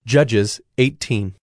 Judges 18.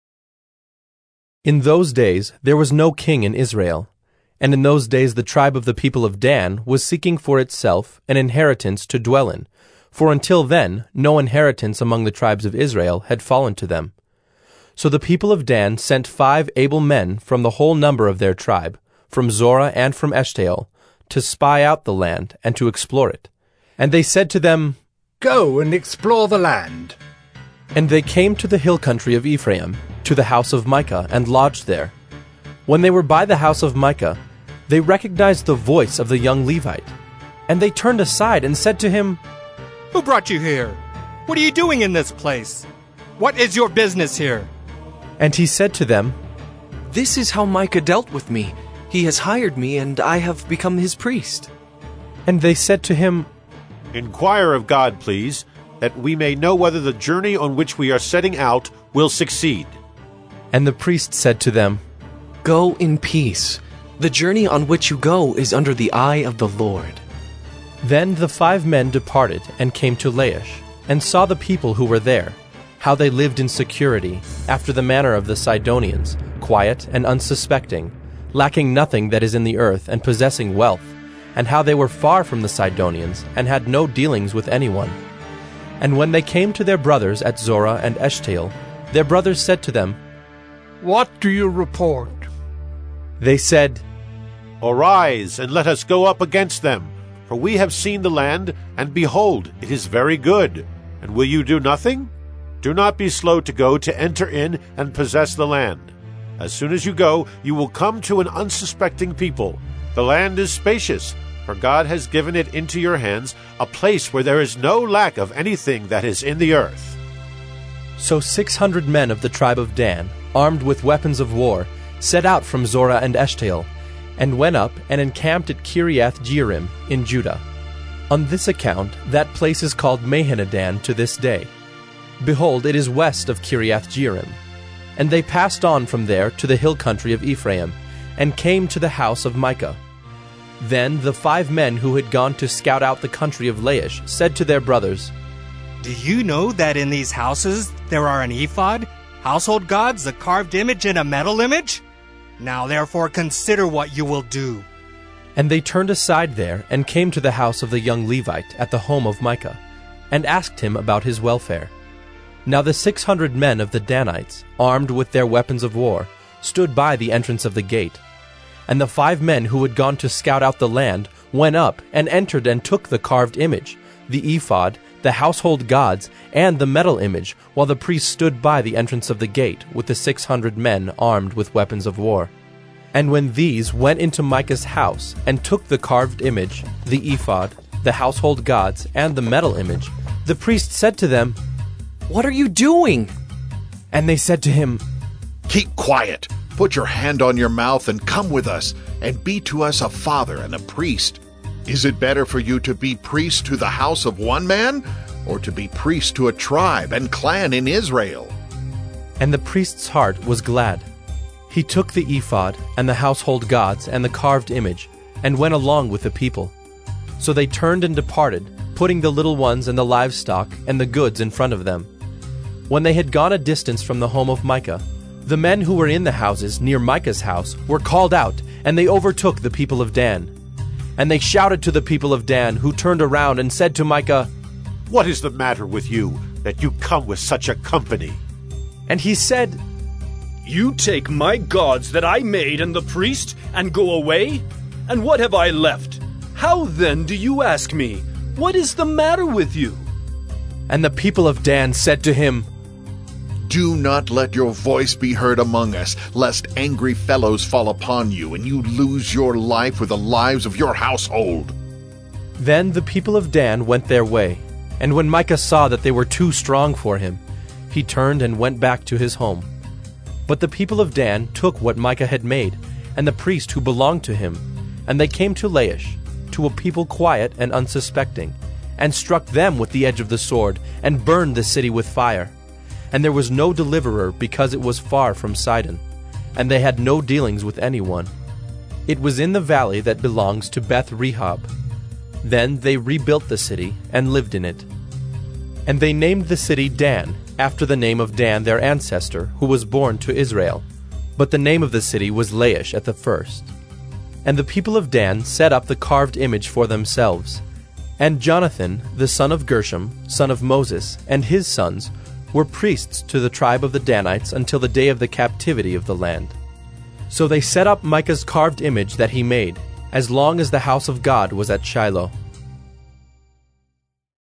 In those days there was no king in Israel, and in those days the tribe of the people of Dan was seeking for itself an inheritance to dwell in, for until then no inheritance among the tribes of Israel had fallen to them. So the people of Dan sent 5 able men from the whole number of their tribe, from Zorah and from Eshtaol, to spy out the land and to explore it. And they said to them, "Go and explore the land." And they came to the hill country of Ephraim, to the house of Micah, and lodged there. When they were by the house of Micah, they recognized the voice of the young Levite. And they turned aside and said to him, "Who brought you here? What are you doing in this place? What is your business here?" And he said to them, "This is how Micah dealt with me. He has hired me, and I have become his priest." And they said to him, "Inquire of God, please, that we may know whether the journey on which we are setting out will succeed." And the priest said to them, "Go in peace. The journey on which you go is under the eye of the Lord." Then the 5 men departed and came to Laish, and saw the people who were there, how they lived in security, after the manner of the Sidonians, quiet and unsuspecting, lacking nothing that is in the earth, and possessing wealth, and how they were far from the Sidonians, and had no dealings with anyone. And when they came to their brothers at Zorah and Eshtaol, their brothers said to them, "What do you report?" They said, "Arise, and let us go up against them, for we have seen the land, and behold, it is very good. And will you do nothing? Do not be slow to go to enter in and possess the land. As soon as you go, you will come to an unsuspecting people. The land is spacious, for God has given it into your hands, a place where there is no lack of anything that is in the earth." So 600 men of the tribe of Dan, armed with weapons of war, set out from Zorah and Eshtaol, and went up and encamped at Kiriath-Jearim in Judah. On this account that place is called Mahaneh-dan to this day. Behold, it is west of Kiriath-Jearim. And they passed on from there to the hill country of Ephraim, and came to the house of Micah. Then the 5 men who had gone to scout out the country of Laish said to their brothers, "Do you know that in these houses there are an ephod, household gods, a carved image, and a metal image? Now therefore consider what you will do." And they turned aside there, and came to the house of the young Levite at the home of Micah, and asked him about his welfare. Now the 600 men of the Danites, armed with their weapons of war, stood by the entrance of the gate. And the 5 men who had gone to scout out the land went up and entered and took the carved image, the ephod, the household gods, and the metal image, while the priests stood by the entrance of the gate with the 600 men armed with weapons of war. And when these went into Micah's house and took the carved image, the ephod, the household gods, and the metal image, the priest said to them, "What are you doing?" And they said to him, "Keep quiet. Put your hand on your mouth and come with us, and be to us a father and a priest. Is it better for you to be priest to the house of one man, or to be priest to a tribe and clan in Israel?" And the priest's heart was glad. He took the ephod and the household gods and the carved image, and went along with the people. So they turned and departed, putting the little ones and the livestock and the goods in front of them. When they had gone a distance from the home of Micah, the men who were in the houses near Micah's house were called out, and they overtook the people of Dan. And they shouted to the people of Dan, who turned around and said to Micah, "What is the matter with you, that you come with such a company?" And he said, "You take my gods that I made and the priest, and go away? And what have I left? How then do you ask me, what is the matter with you?" And the people of Dan said to him, "Do not let your voice be heard among us, lest angry fellows fall upon you, and you lose your life with the lives of your household." Then the people of Dan went their way, and when Micah saw that they were too strong for him, he turned and went back to his home. But the people of Dan took what Micah had made, and the priest who belonged to him, and they came to Laish, to a people quiet and unsuspecting, and struck them with the edge of the sword, and burned the city with fire. And there was no deliverer, because it was far from Sidon, and they had no dealings with anyone. It was in the valley that belongs to Beth-rehob. Then they rebuilt the city and lived in it. And they named the city Dan, after the name of Dan their ancestor, who was born to Israel. But the name of the city was Laish at the first. And the people of Dan set up the carved image for themselves. And Jonathan, the son of Gershom, son of Moses, and his sons, were priests to the tribe of the Danites until the day of the captivity of the land. So they set up Micah's carved image that he made, as long as the house of God was at Shiloh.